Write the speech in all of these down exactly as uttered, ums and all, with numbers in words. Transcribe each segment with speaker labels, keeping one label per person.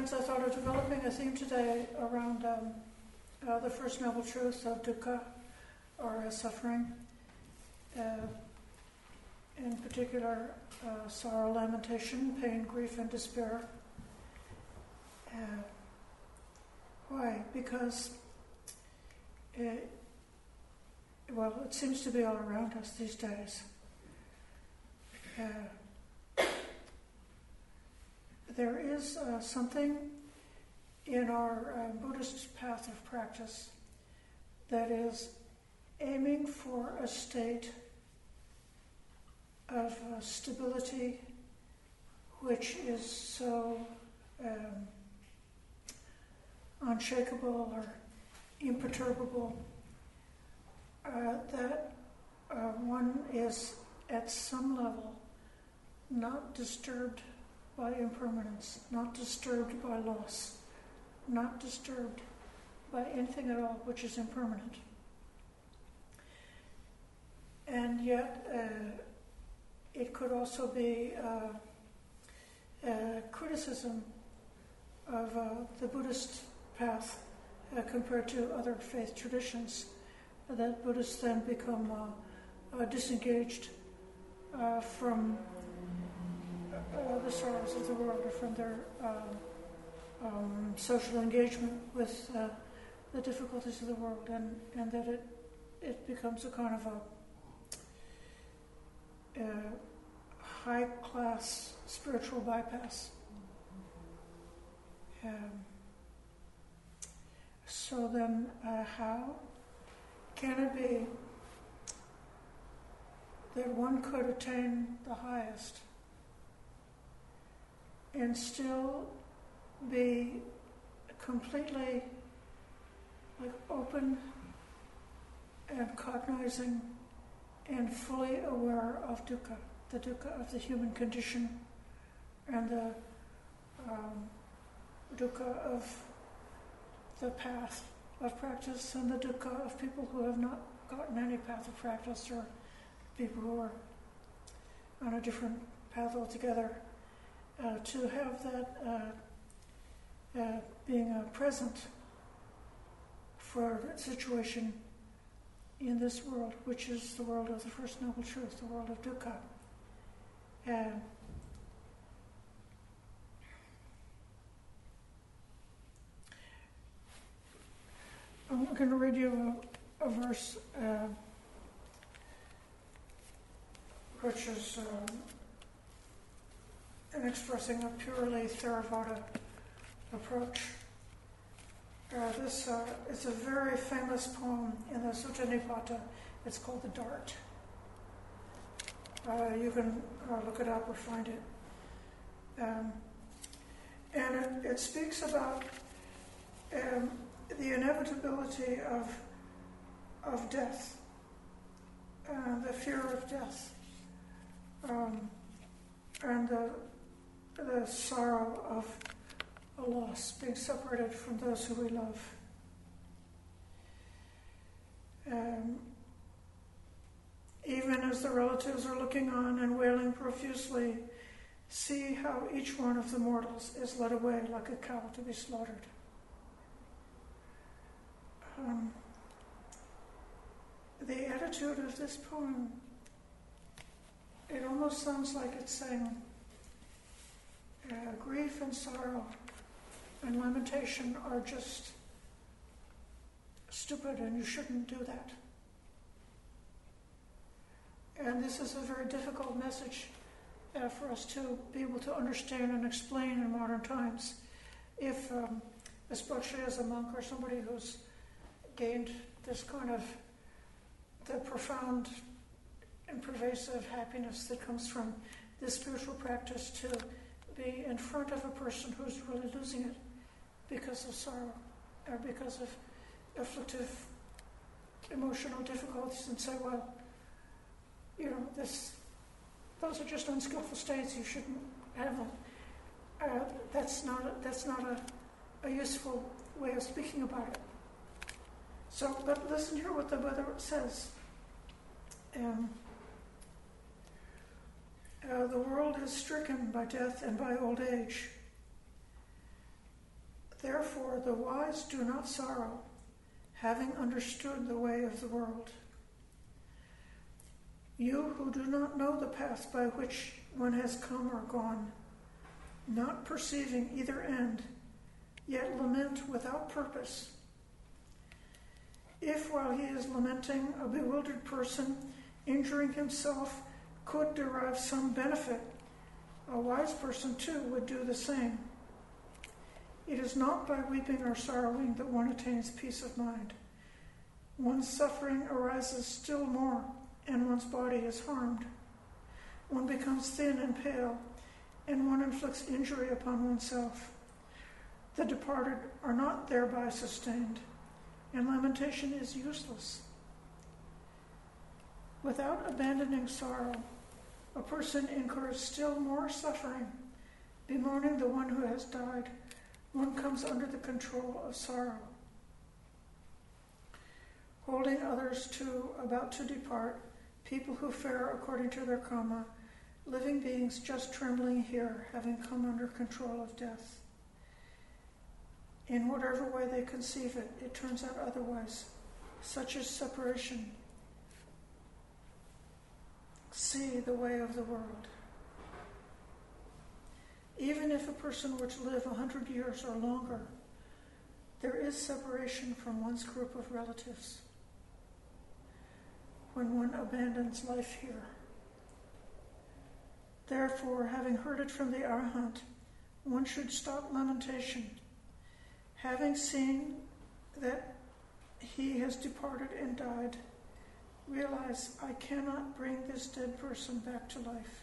Speaker 1: friends, I thought of developing a theme today around um, uh, the first noble truth of dukkha, or uh, suffering. Uh, in particular, uh, sorrow, lamentation, pain, grief, and despair. Uh, why? Because, it, well, it seems to be all around us these days. Uh, There is uh, something in our uh, Buddhist path of practice that is aiming for a state of uh, stability which is so um, unshakable or imperturbable uh, that uh, one is at some level not disturbed by impermanence, not disturbed by loss, not disturbed by anything at all which is impermanent. And yet, uh, it could also be uh, a criticism of uh, the Buddhist path uh, compared to other faith traditions, that Buddhists then become uh, uh, disengaged uh, from Uh, the sorrows of the world, or from their uh, um, social engagement with uh, the difficulties of the world, and, and that it it becomes a kind of a, a high-class spiritual bypass. Um, so then, uh, how can it be that one could attain the highest and still be completely like open and cognizing and fully aware of dukkha, the dukkha of the human condition, and the um, dukkha of the path of practice, and the dukkha of people who have not gotten any path of practice, or people who are on a different path altogether. Uh, to have that uh, uh, being uh, present for that situation in this world, which is the world of the First Noble Truth, the world of dukkha. Uh, I'm going to read you a, a verse uh, which is um, and expressing a purely Theravada approach. Uh, this uh, is a very famous poem in the Sutta Nipata. It's called The Dart. Uh, you can uh, look it up or find it. Um, and it, it speaks about um, the inevitability of, of death, uh, the fear of death, um, and the the sorrow of a loss, being separated from those who we love. Um, even as the relatives are looking on and wailing profusely, see how each one of the mortals is led away like a cow to be slaughtered. Um, the attitude of this poem, it almost sounds like it's saying, Uh, grief and sorrow and lamentation are just stupid, and you shouldn't do that. And this is a very difficult message uh, for us to be able to understand and explain in modern times. If, um, especially as a monk or somebody who's gained this kind of the profound and pervasive happiness that comes from this spiritual practice, to be in front of a person who's really losing it because of sorrow or because of afflictive emotional difficulties, and say, well, you know, this, those are just unskillful states, you shouldn't have them. Uh, that's not a, that's not a, a useful way of speaking about it. So, but listen here what the Buddha says. Um, Uh, the world is stricken by death and by old age. Therefore the wise do not sorrow, having understood the way of the world. You who do not know the path by which one has come or gone, not perceiving either end, yet lament without purpose. If while he is lamenting, a bewildered person, injuring himself, could derive some benefit, a wise person too would do the same. It is not by weeping or sorrowing that one attains peace of mind. One's suffering arises still more, and one's body is harmed. One becomes thin and pale, and one inflicts injury upon oneself. The departed are not thereby sustained, and lamentation is useless. Without abandoning sorrow, a person incurs still more suffering. Bemoaning the one who has died, one comes under the control of sorrow. Holding others to about to depart, people who fare according to their karma, living beings just trembling here, having come under control of death. In whatever way they conceive it, it turns out otherwise. Such is separation. See the way of the world. Even if a person were to live a hundred years or longer, there is separation from one's group of relatives when one abandons life here. Therefore, having heard it from the Arahant, one should stop lamentation. Having seen that he has departed and died, realize, I cannot bring this dead person back to life.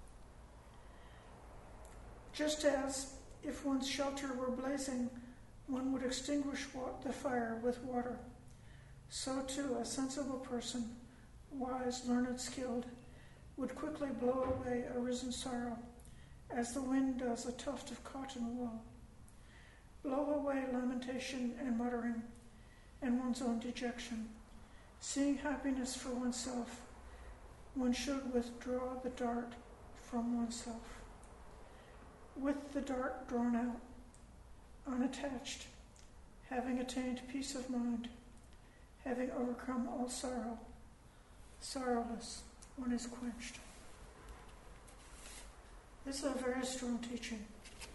Speaker 1: Just as, if one's shelter were blazing, one would extinguish the fire with water, so too a sensible person, wise, learned, skilled, would quickly blow away arisen sorrow, as the wind does a tuft of cotton wool. Blow away lamentation and muttering, and one's own dejection. Seeing happiness for oneself, one should withdraw the dart from oneself. With the dart drawn out, unattached, having attained peace of mind, having overcome all sorrow, sorrowless, one is quenched. This is a very strong teaching.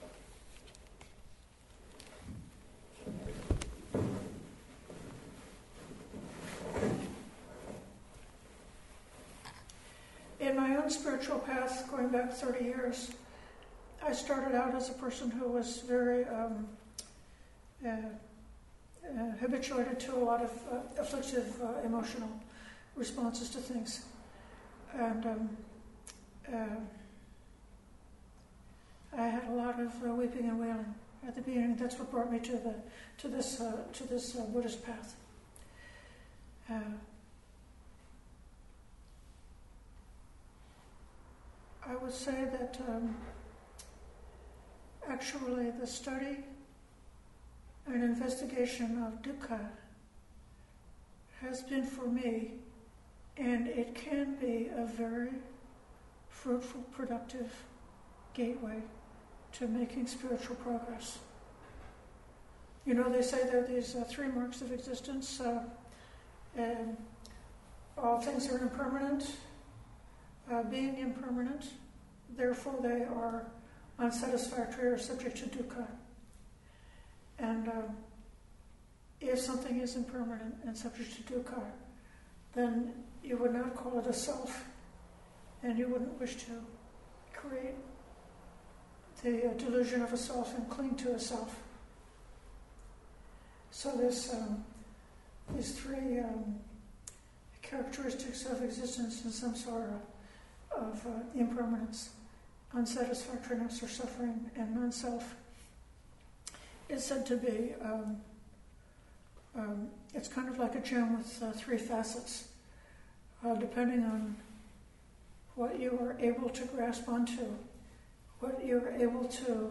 Speaker 1: In my own spiritual path, going back thirty years, I started out as a person who was very um, uh, uh, habituated to a lot of uh, afflictive uh, emotional responses to things. And um, uh, I had a lot of uh, weeping and wailing at the beginning. That's what brought me to the to this uh, to this uh, Buddhist path. Uh, I would say that um, actually the study and investigation of dukkha has been for me, and it can be a very fruitful, productive gateway to making spiritual progress. You know, they say there are these uh, three marks of existence, uh, and all things are impermanent, uh, being impermanent, therefore they are unsatisfactory or subject to dukkha. And uh, if something is impermanent and subject to dukkha, then you would not call it a self, and you wouldn't wish to create the uh, delusion of a self and cling to a self. So this, um, these three um, characteristics of existence in samsara, of uh, impermanence, unsatisfactoriness or suffering, and non-self, is said to be, um, um, it's kind of like a gem with uh, three facets, uh, depending on what you are able to grasp onto, what you're able to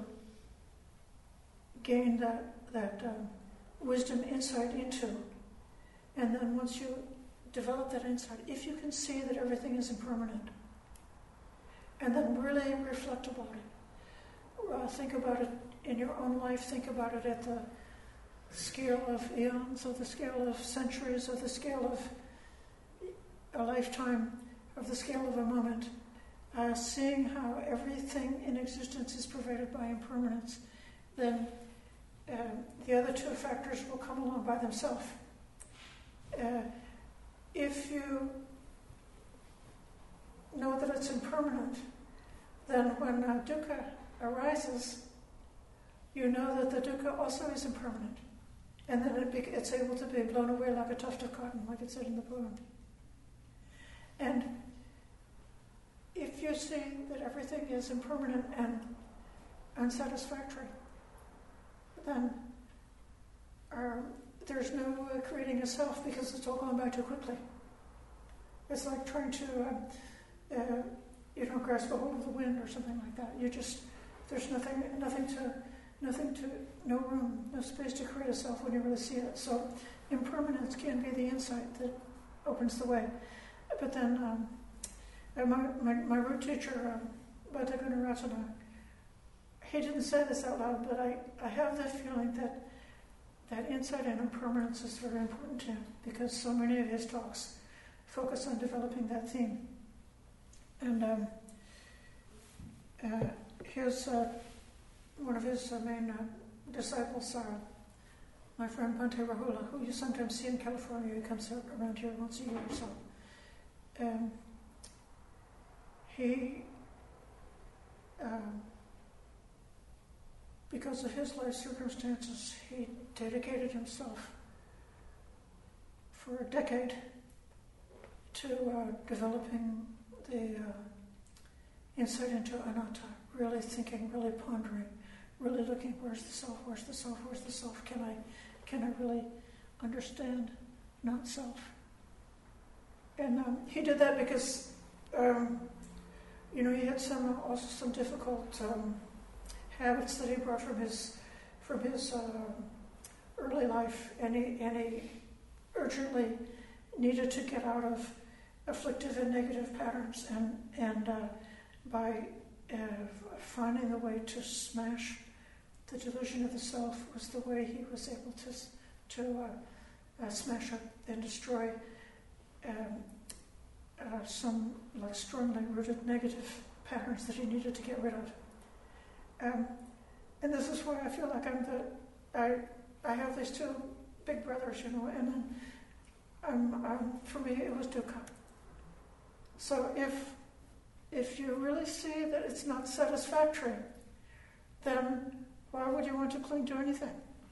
Speaker 1: gain that, that um, wisdom, insight into. And then once you develop that insight, if you can see that everything is impermanent, and then really reflect about it, uh, think about it in your own life, think about it at the scale of eons, or the scale of centuries, or the scale of a lifetime, of the scale of a moment, uh, seeing how everything in existence is pervaded by impermanence, then uh, the other two factors will come along by themselves. Uh, if you know that it's impermanent, then when uh, dukkha arises, you know that the dukkha also is impermanent. And then it be, it's able to be blown away like a tuft of cotton, like it said in the poem. And if you see that everything is impermanent and unsatisfactory, then uh, there's no uh, creating a self, because it's all going by too quickly. It's like trying to, uh, uh, you know, grasp a hold of the wind or something like that. You just, there's nothing, nothing to, nothing to, no room, no space to create a self when you really see it. So impermanence can be the insight that opens the way. But then um, uh, my, my, my root teacher, um, Bhatta Gunaratana, he didn't say this out loud, but I, I have the feeling that that insight and impermanence is very important to him, because so many of his talks focus on developing that theme. And um, uh, his, uh, one of his uh, main uh, disciples, uh, my friend Bhante Rahula, who you sometimes see in California, he comes out around here once a year or so. Um, he, um, because of his life circumstances, he dedicated himself for a decade to uh, developing the uh, insight into anatta, really thinking, really pondering, really looking, where's the self, where's the self, where's the self, can I, can I really understand not self? And um, he did that because, um, you know, he had some, also some difficult um, habits that he brought from his, from his uh, early life, and he, and he urgently needed to get out of afflictive and negative patterns, and and uh, by uh, finding a way to smash the delusion of the self was the way he was able to to uh, uh, smash up and destroy um, uh, some like strongly rooted negative patterns that he needed to get rid of. Um, and this is why I feel like I'm the I I have these two big brothers, you know, and then I'm, I'm, for me it was dukkha. So if if you really see that it's not satisfactory, then why would you want to cling to anything?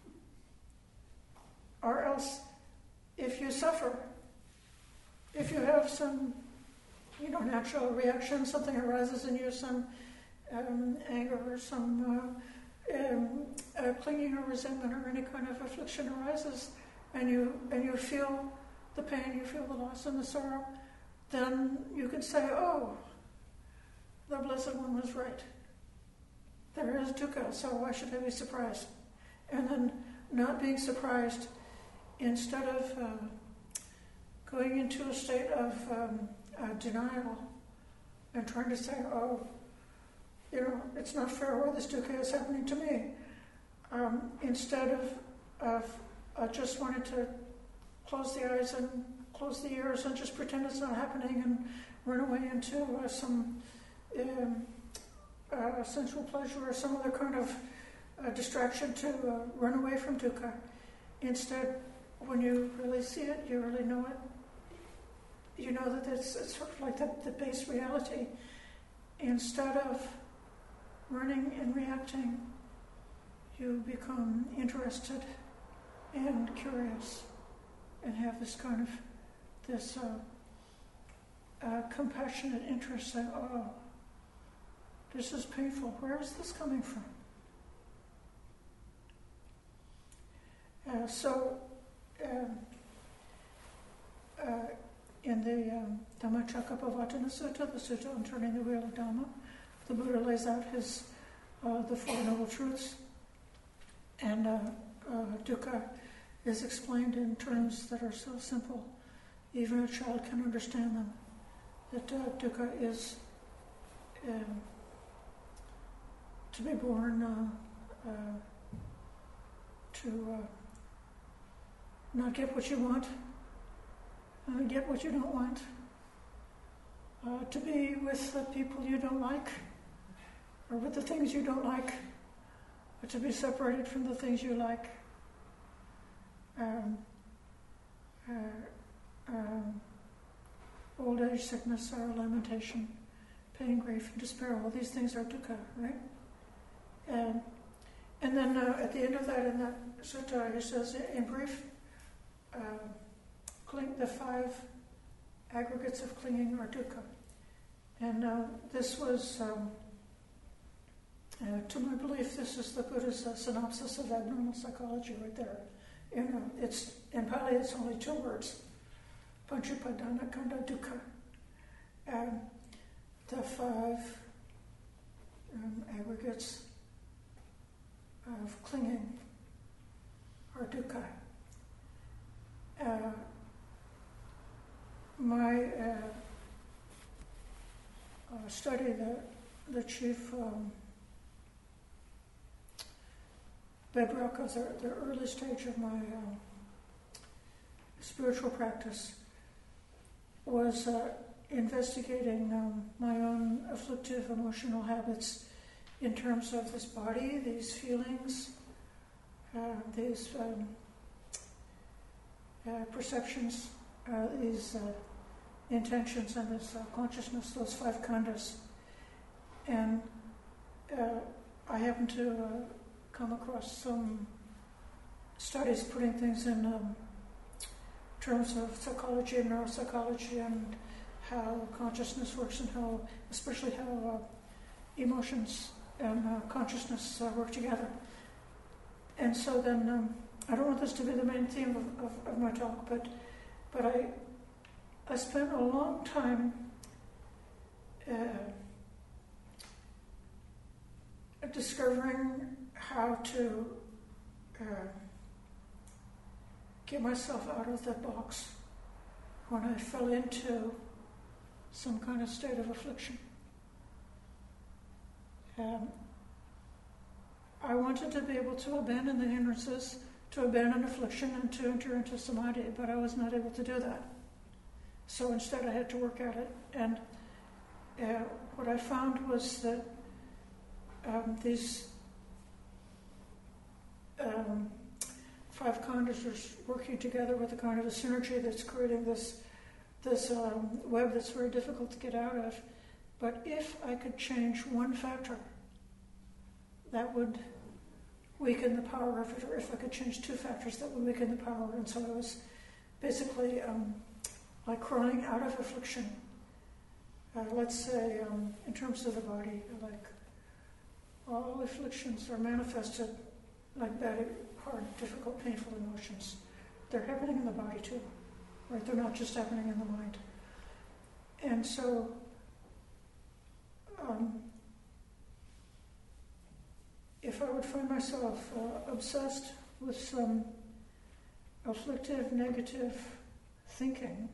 Speaker 1: Or else, if you suffer, if you have some, you know, natural reaction, something arises in you, some um, anger or some uh, um, uh, clinging or resentment or any kind of affliction arises, and you and you feel the pain, you feel the loss and the sorrow, then you can say, oh, the Blessed One was right. There is dukkha, so why should I be surprised? And then not being surprised, instead of uh, going into a state of um, uh, denial and trying to say, oh, you know, it's not fair why this dukkha is happening to me. Um, instead of, of uh, just wanting to close the eyes and close the ears and just pretend it's not happening and run away into uh, some um, uh, sensual pleasure or some other kind of uh, distraction to uh, run away from dukkha. Instead, when you really see it, you really know it, you know that it's, it's sort of like the, the base reality. Instead of running and reacting, you become interested and curious and have this kind of, this uh, uh, compassionate interest, saying, oh, this is painful. Where is this coming from? Uh, so, um, uh, in the um, Dhammacakkappavattana Sutta, the Sutta on turning the wheel of Dhamma, the Buddha lays out his uh, the Four Noble Truths, and uh, uh, dukkha is explained in terms that are so simple, even a child can understand them. That uh, dukkha is um, to be born, uh, uh, to uh, not get what you want, uh, get what you don't want, uh, to be with the people you don't like, or with the things you don't like, or to be separated from the things you like. Um, uh, um, old age, sickness, sorrow, lamentation, pain, grief, and despair. All these things are dukkha, right? And, and then uh, at the end of that, in that sutta, he says, in brief, uh, cling, the five aggregates of clinging are dukkha. And uh, this was, um, uh, to my belief, this is the Buddha's uh, synopsis of abnormal psychology right there. You know, it's in Pali, it's only two words: Panchupadana Kanda Dukkha. And the five um, aggregates of clinging are dukkha. Uh, my uh, uh, study, the the chief um, bedrock of the, the early stage of my uh, spiritual practice was uh, investigating um, my own afflictive emotional habits in terms of this body, these feelings, uh, these um, uh, perceptions, uh, these uh, intentions, and this uh, consciousness, those five khandhas. And uh, I happen to uh, come across some studies putting things in um, terms of psychology and neuropsychology and how consciousness works and how, especially how uh, emotions and uh, consciousness uh, work together. And so then, um, I don't want this to be the main theme of, of, of my talk, but but I I spent a long time uh, discovering how to uh, get myself out of the box when I fell into some kind of state of affliction. Um, I wanted to be able to abandon the hindrances, to abandon affliction, and to enter into samadhi, but I was not able to do that. So instead I had to work at it. And uh, what I found was that um, these um, five khandhas are working together with a kind of a synergy that's creating this this um, web that's very difficult to get out of. But if I could change one factor, that would weaken the power of it, or if I could change two factors, that would weaken the power. And so I was basically um, like crawling out of affliction. Uh, let's say, um, in terms of the body, like all afflictions are manifested like bad, hard, difficult, painful emotions. They're happening in the body too, right? They're not just happening in the mind. And so, um, if I would find myself uh, obsessed with some afflictive, negative thinking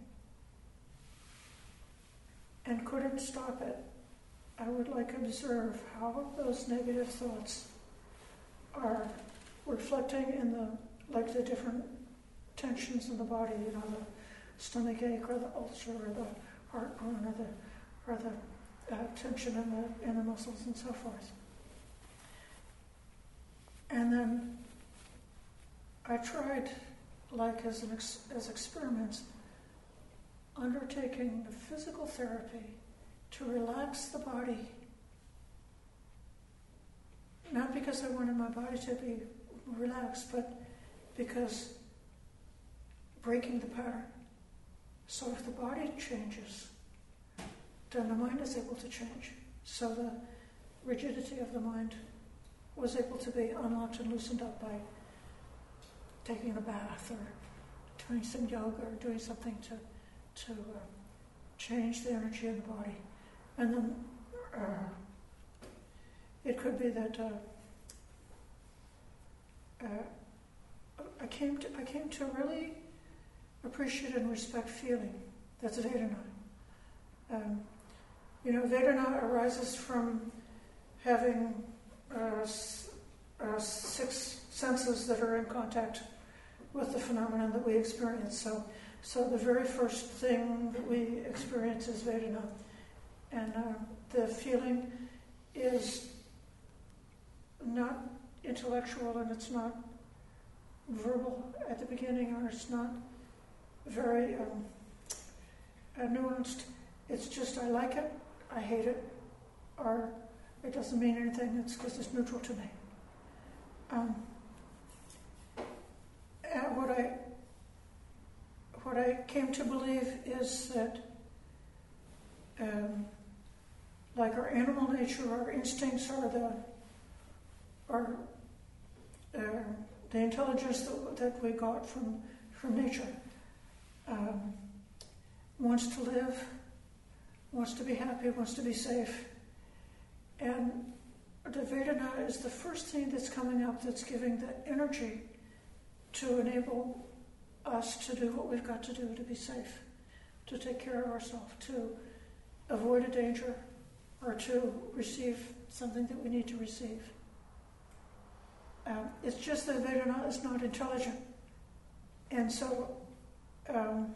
Speaker 1: and couldn't stop it, I would like observe how those negative thoughts are reflecting in the, like the different tensions in the body, you know, the stomach ache or the ulcer or the heartburn or the, or the uh, tension in the, in the muscles and so forth. And then I tried, like as an ex- as experiments, undertaking the physical therapy to relax the body. Not because I wanted my body to be relaxed, but because breaking the pattern. So if the body changes, then the mind is able to change. So the rigidity of the mind was able to be unlocked and loosened up by taking a bath or doing some yoga or doing something to to uh, change the energy in the body. And then uh, it could be that uh, uh, I came to I came to really appreciate and respect feeling. That's Vedana. Um, you know, Vedana arises from having uh, s- uh, six senses that are in contact with the phenomenon that we experience. So, so the very first thing that we experience is Vedana, and uh, the feeling is not intellectual and it's not verbal at the beginning, or it's not very um, uh, nuanced. It's just I like it, I hate it, or it doesn't mean anything. It's because it's neutral to me. Um, and what I what I came to believe is that, um, like our animal nature, our instincts are the are uh, the intelligence that, that we got from from nature. Um, wants to live, wants to be happy, wants to be safe, and the Vedana is the first thing that's coming up that's giving the energy to enable us to do what we've got to do to be safe, to take care of ourselves, to avoid a danger, or to receive something that we need to receive. Um, it's just that Vedana is not intelligent. And so um,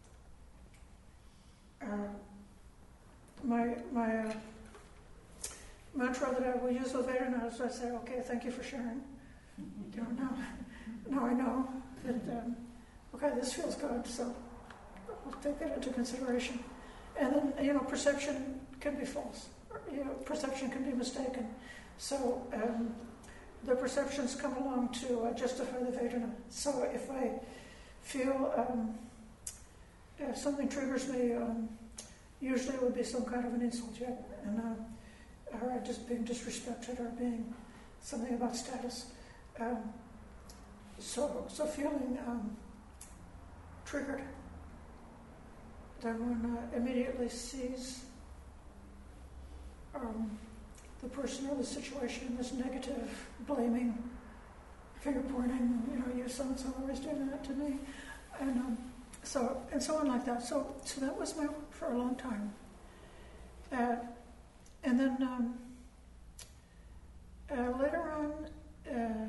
Speaker 1: uh, my my uh, mantra that I will use with Vedana is I say, okay, thank you for sharing. You know, now, now I know that, um, okay, this feels good, so I'll take that into consideration. And then, you know, perception can be false. Or, you know, perception can be mistaken. So um, the perceptions come along to uh, justify the Vedana. So if I feel um, if something triggers me, um, usually it would be some kind of an insult, yeah, and uh, or just being disrespected, or being something about status. Um, so, so feeling um, triggered, then one uh, immediately sees um, the person or the situation as negative, blaming, finger pointing. You know, you so and so always doing that to me, and um, so and so on like that. So, so that was my work for a long time, uh, and then um, uh, later on. Uh,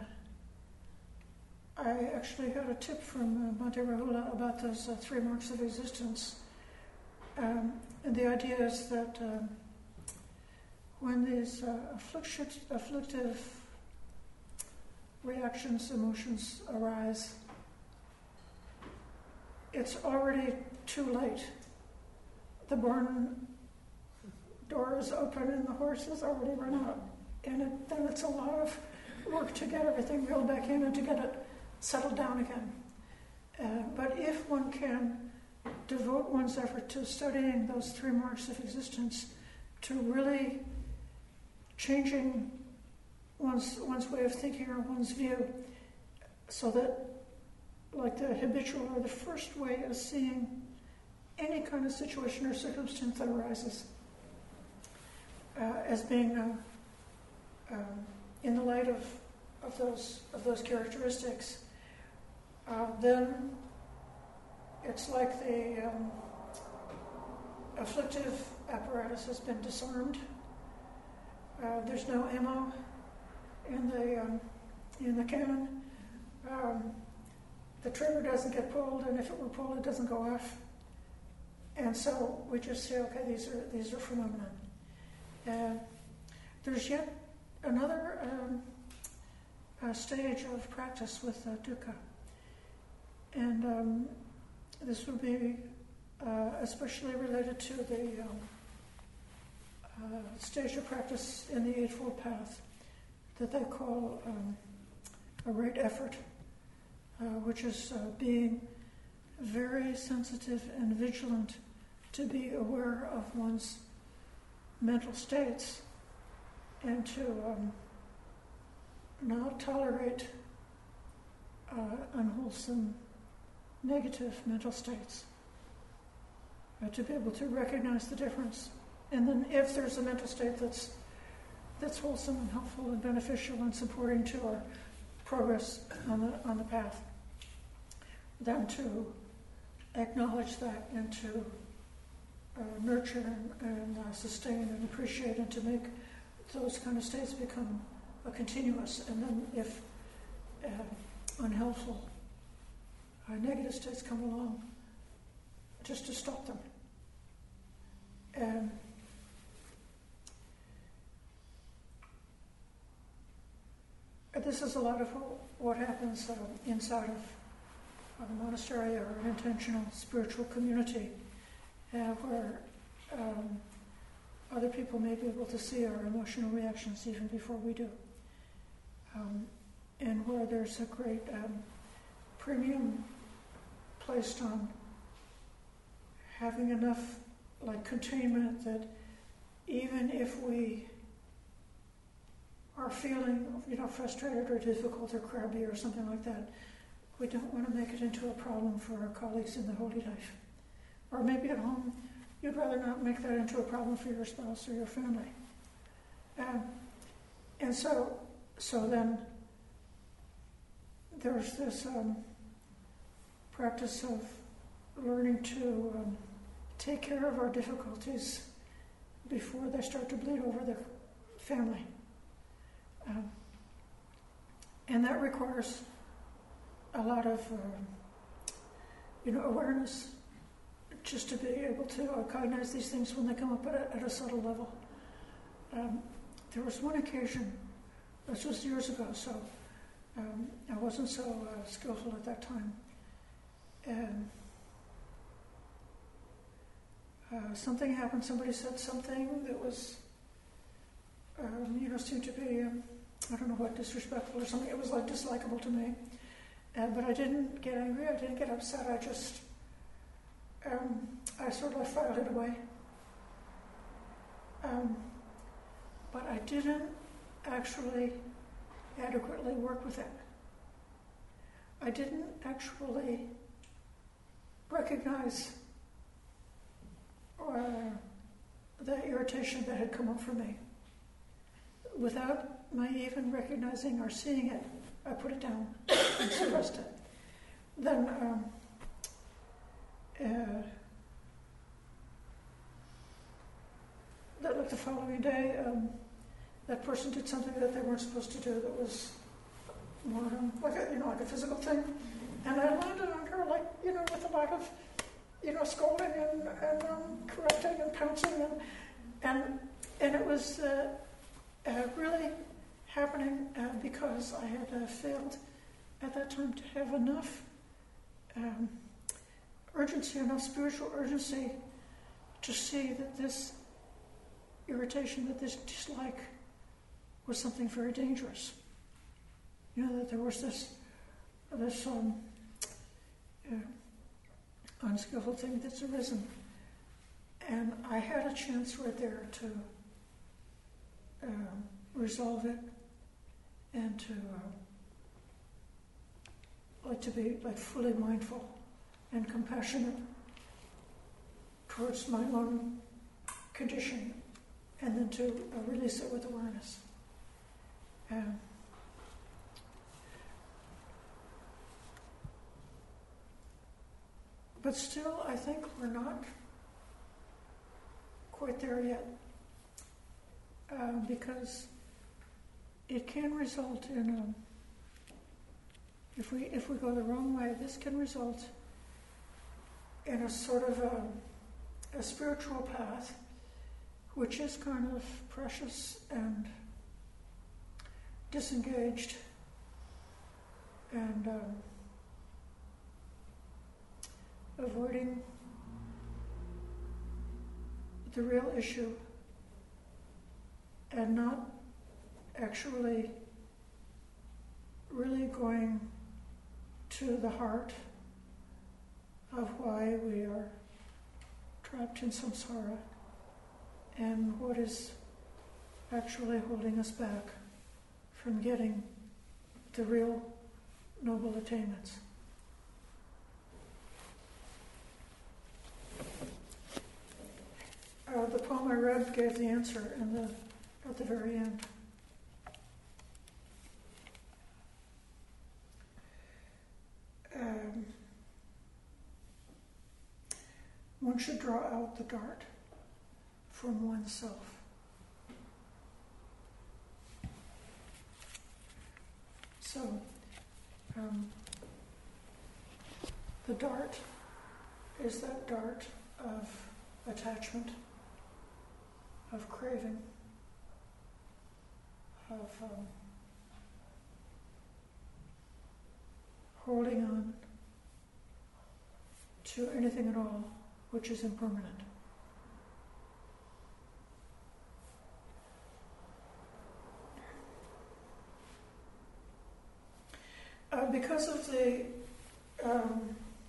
Speaker 1: I actually got a tip from uh, Bhante Rahula about those uh, three marks of existence. Um, and the idea is that um, when these uh, affliction, afflictive reactions, emotions arise, it's already too late. The barn door is open and the horse has already run out. And it, then it's a lot of work to get everything reeled back in and to get it settled down again. Uh, but if one can devote one's effort to studying those three marks of existence, to really changing one's one's way of thinking or one's view, so that, like the habitual or the first way of seeing any kind of situation or circumstance that arises uh, as being uh, um, in the light of, of those of those characteristics, uh, then it's like the um, afflictive apparatus has been disarmed. Uh, there's no ammo in the um, in the cannon. Um, the trigger doesn't get pulled, and if it were pulled, it doesn't go off. And so we just say, okay, these are these are phenomena. Uh, there's yet another um, uh, stage of practice with uh, dukkha, and um, this would be uh, especially related to the um, uh, stage of practice in the Eightfold Path that they call um, a right effort, uh, which is uh, being very sensitive and vigilant to be aware of one's mental states and to um, not tolerate uh, unwholesome, negative mental states, uh, to be able to recognize the difference. And then if there's a mental state that's that's wholesome and helpful and beneficial and supporting to our progress on the on the path, then to acknowledge that and to uh, nurture and, and uh, sustain and appreciate and to make those kind of states become a continuous, and then if uh, unhelpful, uh, negative states come along, just to stop them. And this is a lot of what happens uh, inside of, of a monastery or an intentional spiritual community, uh, where um, other people may be able to see our emotional reactions even before we do. Um, and where there's a great um, premium placed on having enough like containment that even if we are feeling, you know, frustrated or difficult or crabby or something like that, we don't want to make it into a problem for our colleagues in the holy life. Or maybe at home, you'd rather not make that into a problem for your spouse or your family. Um, and so, so then there's this um, practice of learning to um, take care of our difficulties before they start to bleed over the family. Um, and that requires a lot of, um, you know, awareness, just to be able to recognize these things when they come up at a, at a subtle level. Um, there was one occasion, this was years ago, so um, I wasn't so uh, skillful at that time. And uh, something happened, somebody said something that was, um, you know, seemed to be, um, I don't know what, disrespectful or something. It was like dislikable to me. Uh, but I didn't get angry, I didn't get upset, I just, um, I sort of filed it away. Um, but I didn't actually adequately work with it. I didn't actually recognize uh, the irritation that had come up for me. Without my even recognizing or seeing it, I put it down and suppressed it. Then, um, uh, that like the following day, um, that person did something that they weren't supposed to do that was more um, like a, you know, like a physical thing. And I landed on her like, you know, with a lot of, you know, scolding and, and um, correcting and pouncing. And, and, and it was uh, uh, really happening uh, because I had uh, failed at that time to have enough um, urgency, enough spiritual urgency to see that this irritation, that this dislike was something very dangerous. You know, that there was this, this um, uh, unskillful thing that's arisen. And I had a chance right there to um, resolve it and to uh, like to be like fully mindful and compassionate towards my own condition, and then to uh, release it with awareness. Um, but still, I think we're not quite there yet, uh, because it can result in a, if we if we go the wrong way, this can result in a sort of a, a spiritual path, which is kind of precious and disengaged and um, avoiding the real issue and not actually really going to the heart of why we are trapped in samsara and what is actually holding us back from getting the real noble attainments. Uh, the poem I read gave the answer in the, at the very end. Um, one should draw out the dart from oneself. So, um, the dart is that dart of attachment, of craving, of um, holding on to anything at all which is impermanent. Uh, because of the um,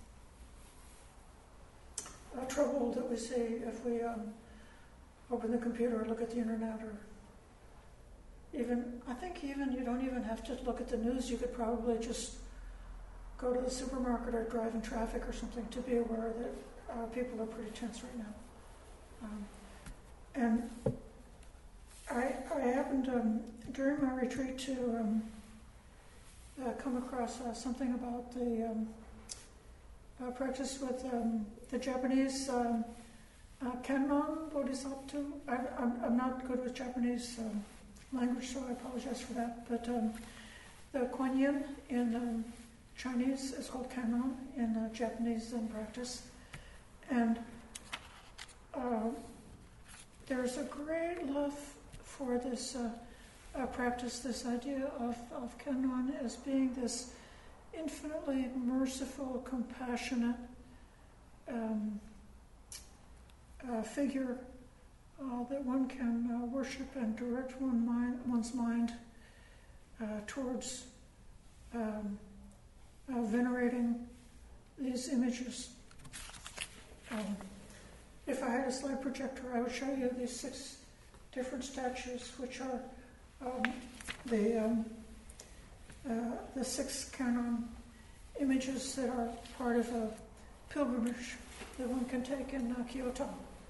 Speaker 1: uh, trouble that we see if we um, open the computer or look at the internet, or even, I think even you don't even have to look at the news. You could probably just go to the supermarket or drive in traffic or something to be aware that uh, people are pretty tense right now. Um, and I, I happened um, during my retreat to um, uh, come across uh, something about the um, uh, practice with um, the Japanese um, uh, Kannon Bodhisattva. I, I'm, I'm not good with Japanese um, language, so I apologize for that. But um, the Kuan Yin in um, Chinese is called Kannon in uh, Japanese Zen practice. And uh, there's a great love for this uh, uh, practice, this idea of, of Kannon as being this infinitely merciful, compassionate um, uh, figure uh, that one can uh, worship and direct one mind, one's mind uh, towards um, uh, venerating these images. Um, if I had a slide projector, I would show you these six different statues, which are um, the um, uh, the six Kannon images that are part of a pilgrimage that one can take in uh, Kyoto.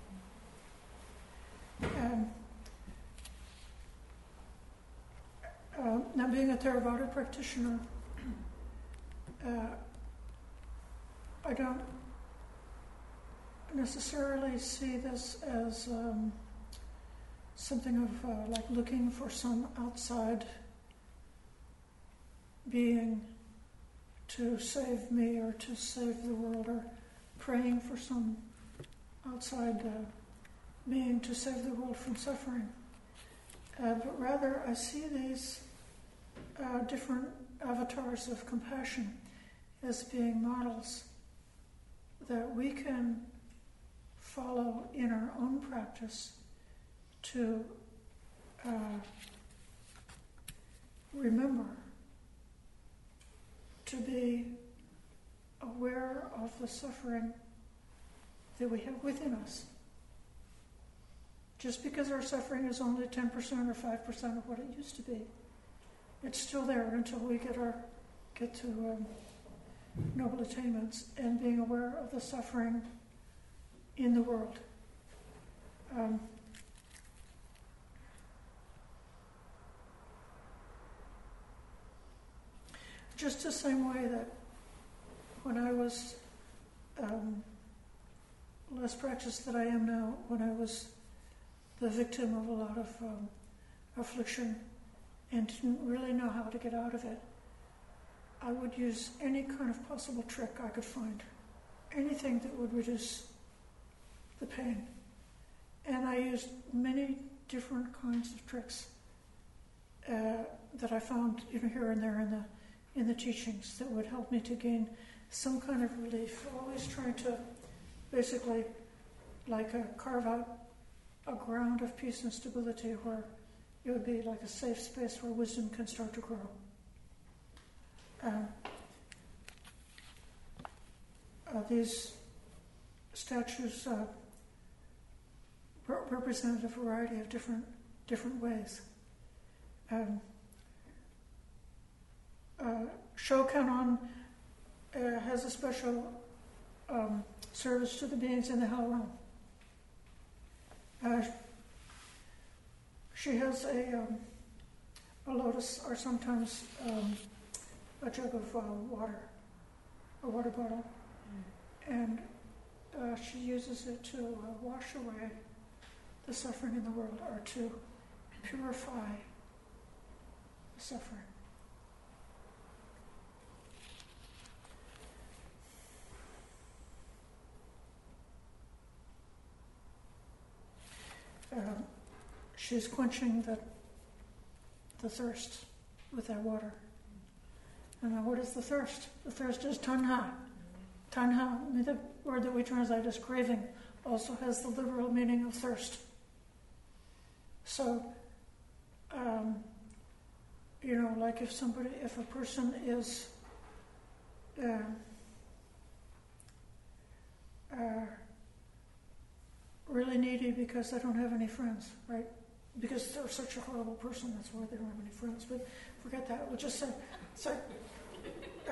Speaker 1: Um, uh, now, being a Theravada practitioner, uh, I don't necessarily see this as um, something of uh, like looking for some outside being to save me or to save the world, or praying for some outside uh, being to save the world from suffering. Uh, but rather, I see these uh, different avatars of compassion as being models that we can follow in our own practice to uh, remember to be aware of the suffering that we have within us. Just because our suffering is only ten percent or five percent of what it used to be, it's still there until we get our get to um, noble attainments and being aware of the suffering in the world. Um, just the same way that when I was um, less practiced than I am now, when I was the victim of a lot of um, affliction and didn't really know how to get out of it, I would use any kind of possible trick I could find, anything that would reduce the pain. And I used many different kinds of tricks uh, that I found, you know, here and there in the in the teachings that would help me to gain some kind of relief. Always trying to basically, like, uh, carve out a ground of peace and stability where it would be like a safe space where wisdom can start to grow. Um, uh, these statues uh, re- represent a variety of different different ways. Um, uh, Shokanon uh, has a special um, service to the beings in the hell realm. Uh, she has a um, a lotus, or sometimes um, a jug of uh, water, a water bottle, mm. and uh, she uses it to uh, wash away the suffering in the world, or to purify the suffering. she's quenching the, the thirst with that water. And now what is the thirst? The thirst is tanha. Tanha, the word that we translate as craving, also has the literal meaning of thirst. So, um, you know, like if somebody, if a person is uh, uh, really needy because they don't have any friends, right? Because they're such a horrible person, that's why they don't have any friends. But forget that. We'll just say, say uh,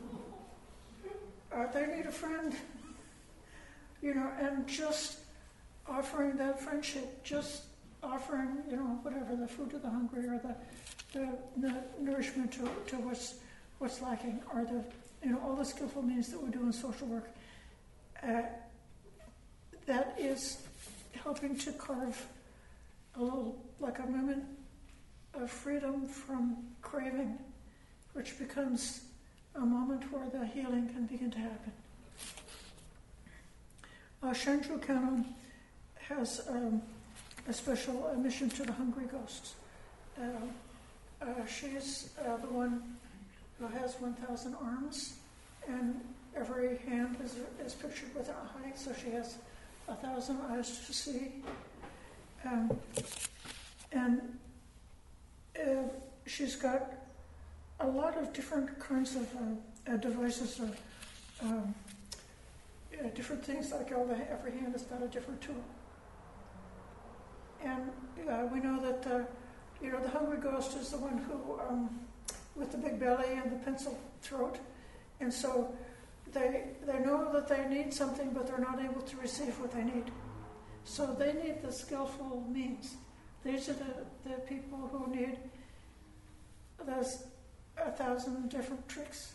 Speaker 1: uh, they need a friend, you know, and just offering that friendship, just offering, you know, whatever, the food to the hungry, or the the, the nourishment to, to what's what's lacking, or the, you know, all the skillful means that we do in social work. Uh, that is helping to carve a little, like a moment of freedom from craving, which becomes a moment where the healing can begin to happen. Uh, Shenju Canon has um, a special mission to the hungry ghosts. Uh, uh, she's uh, the one who has one thousand arms, and every hand is, is pictured with an eye, so she has a thousand eyes to see. Um, and uh, she's got a lot of different kinds of uh, uh, devices, or um, uh, different things, like all the, every hand has got a different tool. And uh, we know that uh, you know, the hungry ghost is the one who, um, with the big belly and the pencil throat, and so they they know that they need something, but they're not able to receive what they need. So they need the skillful means. These are the, the people who need those a thousand different tricks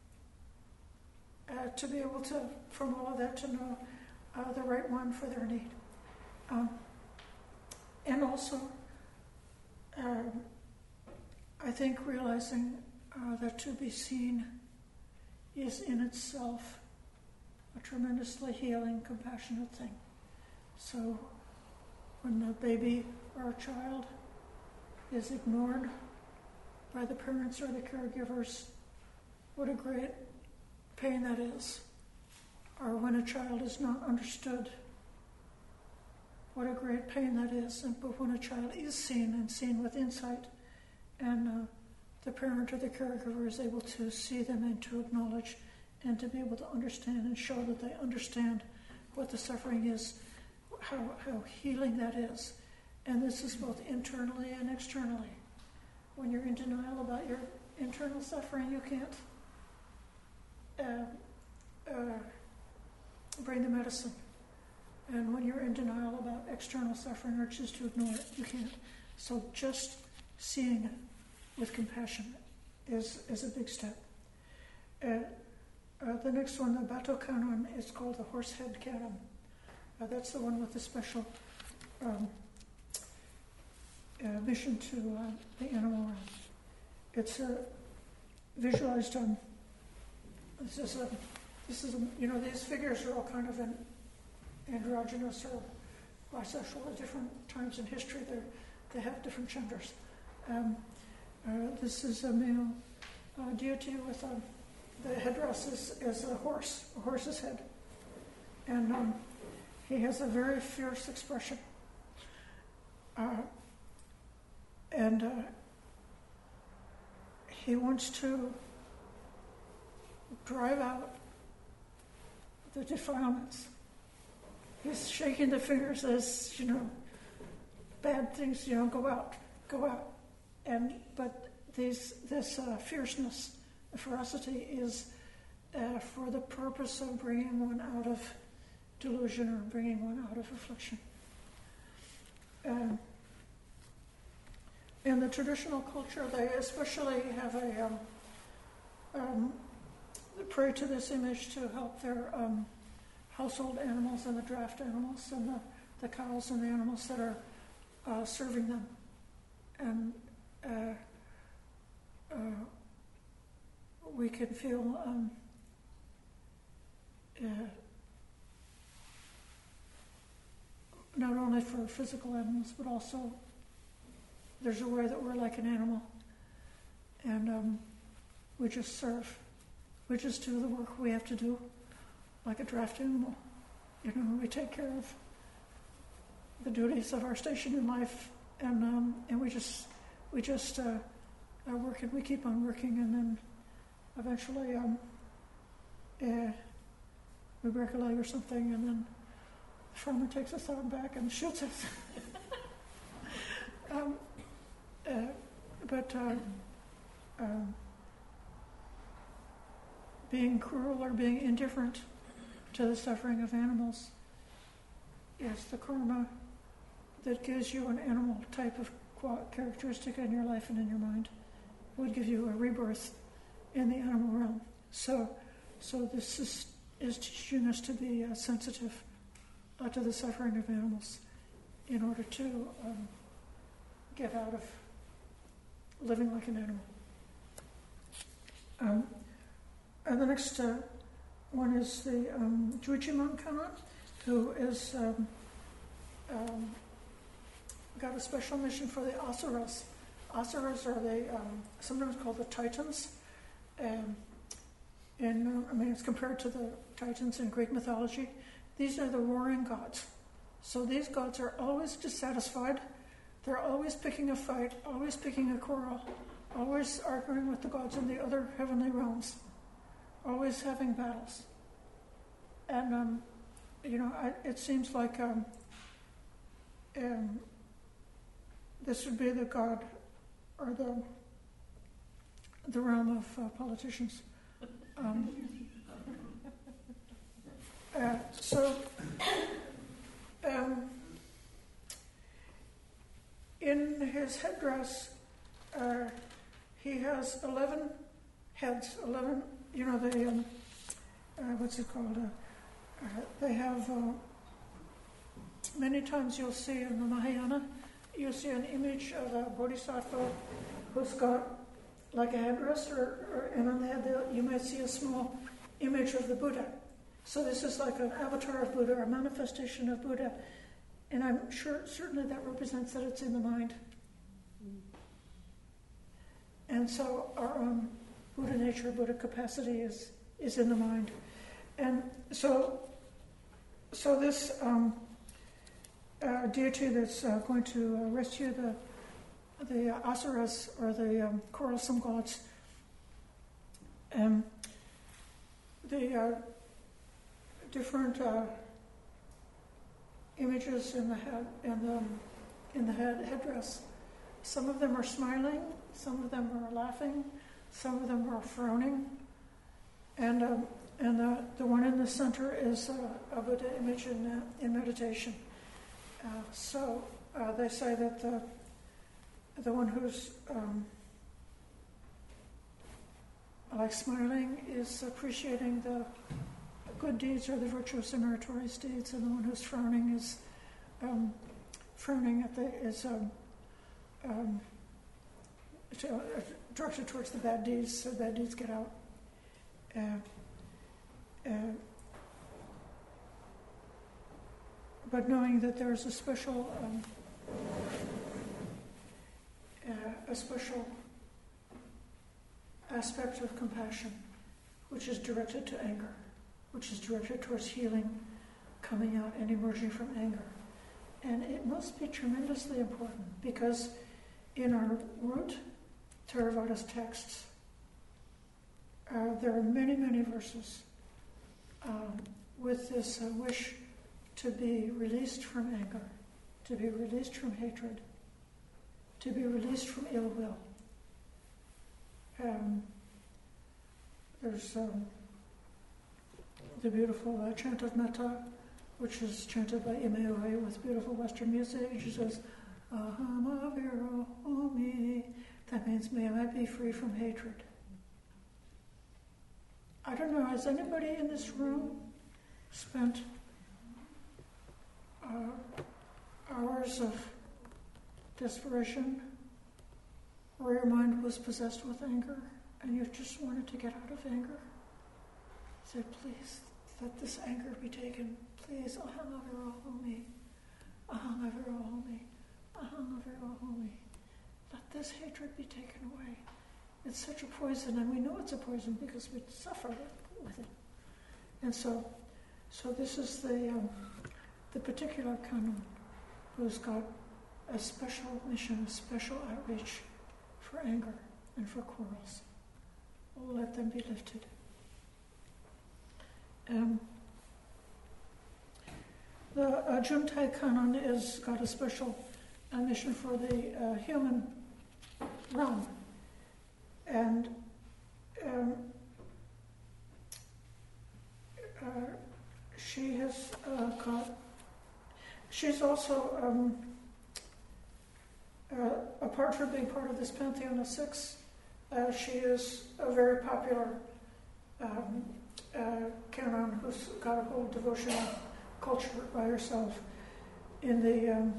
Speaker 1: uh, to be able to, from all of that, to know uh, the right one for their need. Um, and also, um, I think realizing uh, that to be seen is in itself a tremendously healing, compassionate thing. So when a baby or a child is ignored by the parents or the caregivers, what a great pain that is. Or when a child is not understood, what a great pain that is. And, but when a child is seen, and seen with insight, and uh, the parent or the caregiver is able to see them and to acknowledge and to be able to understand and show that they understand what the suffering is, how, how healing that is. And this is both internally and externally. When you're in denial about your internal suffering, you can't uh, uh, bring the medicine. And when you're in denial about external suffering or choose to ignore it, you can't. So just seeing it with compassion is, is a big step. Uh, uh, the next one, the Bato Canon, is called the Horsehead Canon. Uh, that's the one with the special um, uh, mission to uh, the animal realm. It's uh, visualized on, this is, a, this is a, you know, these figures are all kind of an androgynous or bisexual at different times in history. They're, they have different genders. Um, uh, this is a male uh, deity with a, the headdress is, is a horse, a horse's head. And um, he has a very fierce expression. Uh, and uh, he wants to drive out the defilements. He's shaking the fingers as, you know, bad things, you know, go out, go out. And but these, this uh, fierceness, ferocity is uh, for the purpose of bringing one out of delusion or bringing one out of affliction. Um, in the traditional culture, they especially have a um, um, they pray to this image to help their um, household animals and the draft animals and the, the cows and the animals that are uh, serving them. And uh, uh, we can feel um, uh, not only for physical animals, but also there's a way that we're like an animal, and um, we just serve. We just do the work we have to do, like a draft animal. You know, we take care of the duties of our station in life, and um, and we just we just uh, are working. We keep on working, and then eventually um, uh, we break a leg or something, and then the farmer takes us out back and shoots us. um, uh, but uh, uh, being cruel or being indifferent to the suffering of animals is the karma that gives you an animal type of characteristic in your life and in your mind. It would give you a rebirth in the animal realm. So, so this is, is teaching us to be uh, sensitive uh, to the suffering of animals in order to um, get out of living like an animal. Um, and the next uh, one is the um, Juichiman Kanan, who is um, um, got a special mission for the Asuras. Asuras are the um, sometimes called the Titans, um, and uh, I mean it's compared to the Titans in Greek mythology. These are the roaring gods. So these gods are always dissatisfied. They're always picking a fight, always picking a quarrel, always arguing with the gods in the other heavenly realms, always having battles. And, um, you know, I, it seems like um, um, this would be the god or the the realm of uh, politicians. Um, uh, so, um, in his headdress, uh, he has eleven heads, eleven, you know, they, um, uh, what's it called? Uh, uh, they have, uh, many times you'll see in the Mahayana, you'll see an image of a bodhisattva who's got like a headdress, or, or, and on the head there, you might see a small image of the Buddha. So this is like an avatar of Buddha, a manifestation of Buddha. And I'm sure, certainly that represents that it's in the mind. And so our own Buddha nature, Buddha capacity is, is in the mind. And so, so this um, uh, deity that's uh, going to uh, rescue the the asuras, or the um, quarrelsome gods, um, the uh, different uh, images in the head, in the in the head headdress. Some of them are smiling, some of them are laughing, some of them are frowning, and um, and the the one in the center is uh, a Buddha image in uh, in meditation. Uh, so uh, they say that the the one who's um, like smiling is appreciating the good deeds or the virtuous and meritorious deeds, and the one who's frowning is um, frowning at the is um, um, to, uh, directed towards the bad deeds, so bad deeds get out. Uh, uh, but knowing that there's a special um, uh, a special aspect of compassion, which is directed to anger, which is directed towards healing, coming out and emerging from anger. And it must be tremendously important, because in our root Theravada's texts, uh, there are many, many verses um, with this uh, wish to be released from anger, to be released from hatred, to be released from ill will. Um, there's um, the beautiful uh, chant of metta, which is chanted by Imeue with beautiful Western music. She says, Aham aviro umi. That means, may I be free from hatred. I don't know, has anybody in this room spent uh, hours of desperation where your mind was possessed with anger and you just wanted to get out of anger? Say, please, let this anger be taken. Please, aham aviro umi. Aham aviro umi. Aham aviro umi. let this hatred be taken away. It's such a poison, and we know it's a poison because we suffer with it. And so, so this is the um, the particular canon who's got a special mission, a special outreach for anger and for quarrels. Let them be lifted. Um, the uh, Juntai canon is got a special uh, mission for the uh, human realm, and um, uh, she has uh, got. She's also, um, uh, apart from being part of this pantheon of six, uh, she is a very popular um, uh, canon who's got a whole devotional culture by herself. In the um,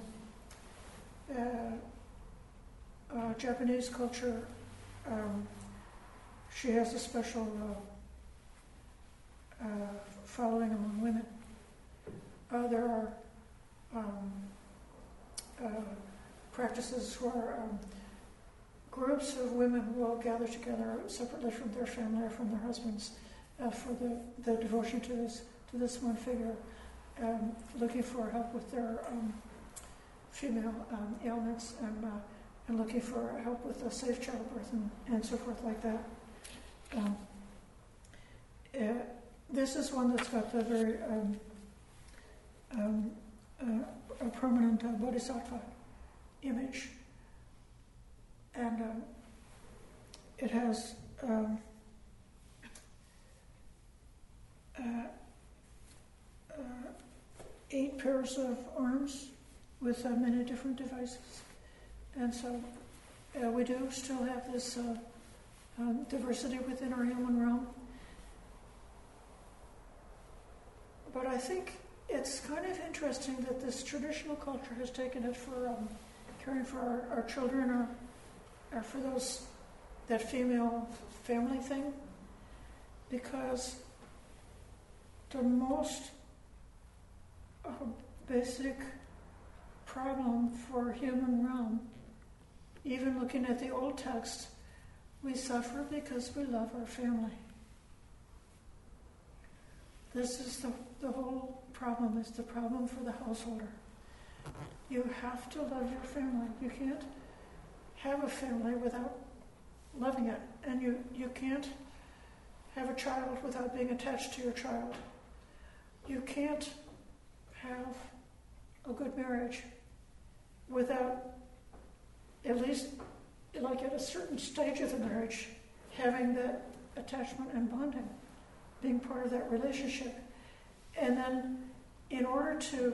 Speaker 1: uh, uh, Japanese culture, um, she has a special uh, uh, following among women. Uh, there are um, uh, practices where um, groups of women will gather together separately from their family or from their husbands uh, for the, the devotion to this to this one figure, um, looking for help with their um, female um, ailments and uh, and looking for help with a safe childbirth and, and so forth like that. Um, uh, this is one that's got the very um, um, uh, a prominent uh, bodhisattva image, and um, it has um, uh, uh, eight pairs of arms with uh, many different devices, and so uh, we do still have this uh, um, diversity within our human realm. But I think it's kind of interesting that this traditional culture has taken it for um, caring for our, our children or, or for those, that female family thing, because the most uh, basic problem for human realm, even looking at the old text, we suffer because we love our family. This is the, the whole problem, is the problem for the householder. You have to love your family. You can't have a family without loving it. And you, you can't have a child without being attached to your child. You can't have a good marriage without, at least like at a certain stage of the marriage, having that attachment and bonding, being part of that relationship. And then in order to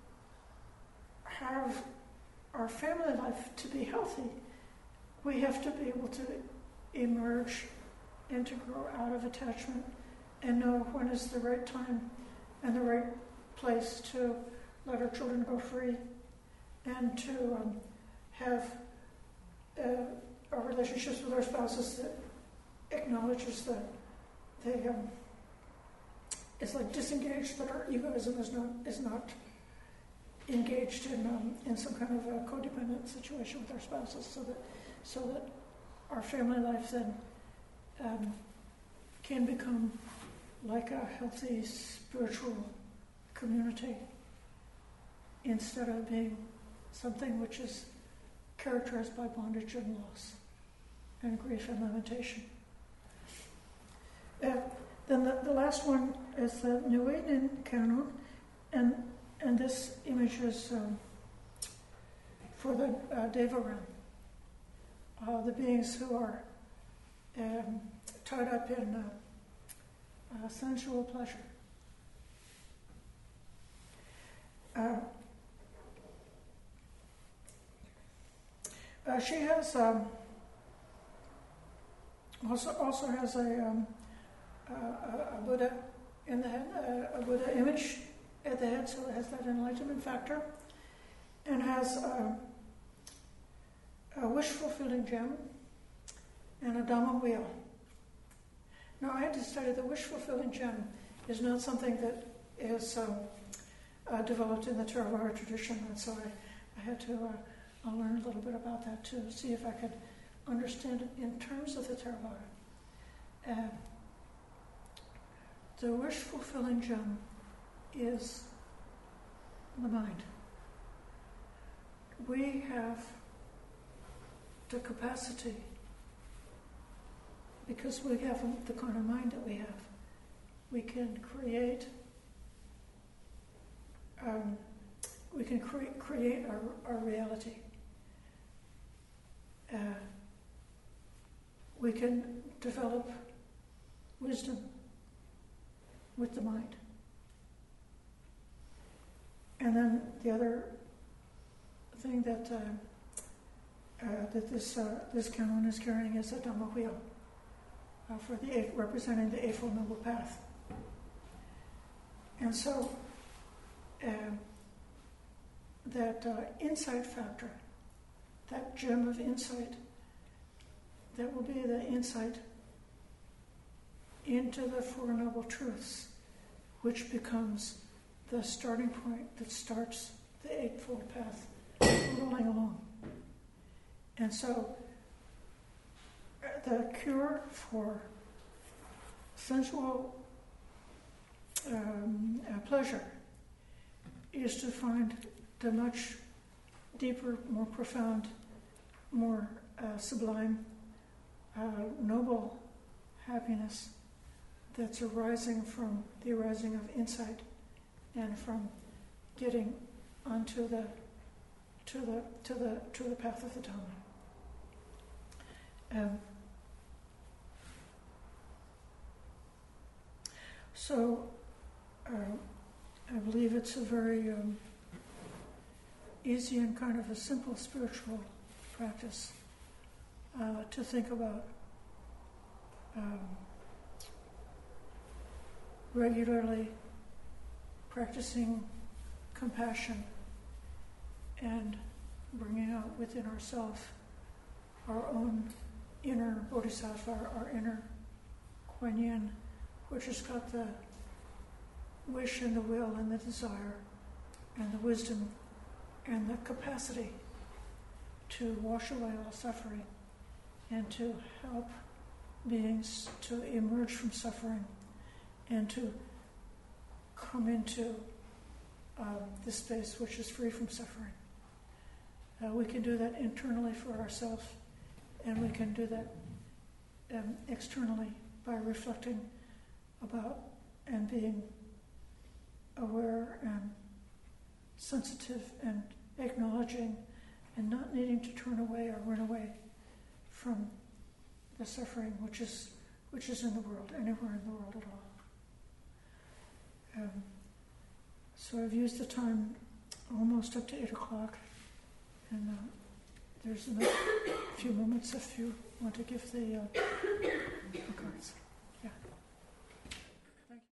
Speaker 1: have our family life to be healthy, we have to be able to emerge and to grow out of attachment and know when is the right time and the right place to let our children go free and to um, have uh, our relationships with our spouses that acknowledges that they um, it's like disengaged, that our egoism is not is not engaged in um, in some kind of a codependent situation with our spouses, so that so that our family life then um, can become like a healthy spiritual community instead of being something which is characterized by bondage and loss and grief and lamentation. Uh, then the, the last one is the Nuwainen canon, and and this image is um, for the uh, Deva realm, uh, the beings who are um, tied up in uh, uh, sensual pleasure. Uh, uh, she has um, also also has a, um, a, a Buddha in the head, a, a Buddha image at the head, so it has that enlightenment factor, and has a, a wish-fulfilling gem and a Dhamma wheel. Now, I had to study the wish-fulfilling gem is not something that is um, uh, developed in the Theravada tradition, and so I, I had to uh, I'll learn a little bit about that too, see if I could understand it in terms of the Theravada. Uh, the wish-fulfilling gem is the mind. We have the capacity, because we have the kind of mind that we have, we can create um, we can cre- create our, our reality. Uh, we can develop wisdom with the mind. And then the other thing that uh, uh, that this uh, this canon is carrying is a Dhamma wheel uh, for the eight, representing the Eightfold Noble Path. And so uh, that uh, insight factor, that gem of insight, that will be the insight into the Four Noble Truths, which becomes the starting point that starts the Eightfold Path rolling along. And so uh, the cure for sensual um, uh, pleasure is to find the much deeper, more profound, more uh, sublime, uh, noble happiness that's arising from the arising of insight and from getting onto the to the to the to the path of the Dhamma. Um, so uh, I believe it's a very um, easy and kind of a simple spiritual practice uh, to think about um, regularly practicing compassion and bringing out within ourselves our own inner bodhisattva, our inner Kuan Yin, which has got the wish and the will and the desire and the wisdom and the capacity to wash away all suffering and to help beings to emerge from suffering and to come into um, this space which is free from suffering. Uh, we can do that internally for ourselves, and we can do that um, externally by reflecting about and being aware and sensitive and acknowledging and not needing to turn away or run away from the suffering which is which is in the world, anywhere in the world at all. Um, so I've used the time almost up to eight o'clock, and uh, there's a few moments if you want to give the, uh, the cards. Yeah.